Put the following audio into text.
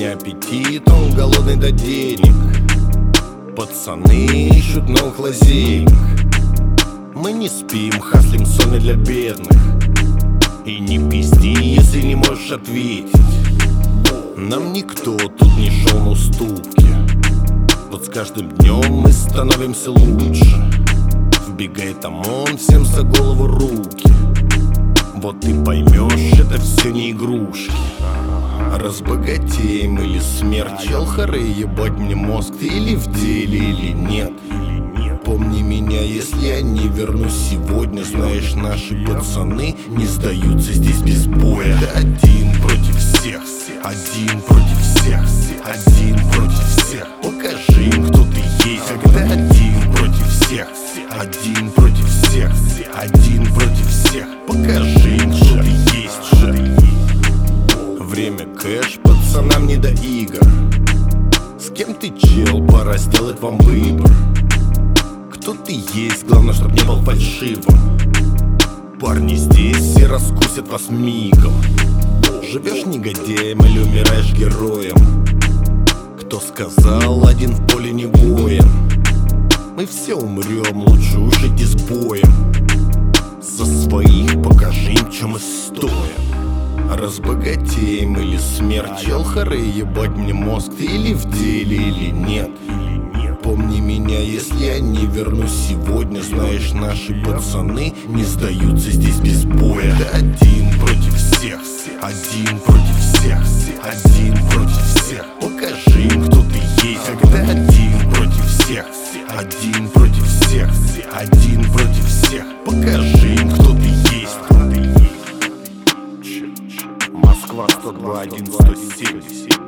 меня аппетит, он голодный до денег. Пацаны ищут новых лазеек. Мы не спим, хаслим соны для бедных. И не пизди, если не можешь ответить. Нам никто тут не шел на уступки. Вот с каждым днем мы становимся лучше. Вбегает ОМОН, всем за голову руки. Вот ты поймешь, это все не игрушки. Разбогатеем или смерть, чел хоры, ебать мне мозг. Ты или в деле, или нет. Помни меня, если я не вернусь сегодня. Знаешь, наши пацаны не сдаются здесь без боя. Да один против всех, один против всех, один против всех. Покажи им, кто ты есть. Когда один против всех, один против всех, один против всех. Покажи им, кто ты есть. Время кэш, пацанам не до игр. С кем ты чел, пора сделать вам выбор. Кто ты есть, главное, чтоб не был фальшивым. Парни здесь все раскусят вас мигом. Живешь негодяем или умираешь героем. Кто сказал, один в поле не воин? Мы все умрем, лучше уж идти с боем. За своих покажи им, чем мы стоим. Разбогатеем или смерть, чел хоры, ебать мне мозг. Ты или в деле, или нет. Помни меня, если я не вернусь сегодня. Знаешь, наши пацаны не сдаются здесь без боя. Да один против всех, один против всех, один против всех. Покажи им, кто ты есть. Когда один против всех, один против всех, один против всех. Покажи им, кто ты есть. Москва 102-1 170.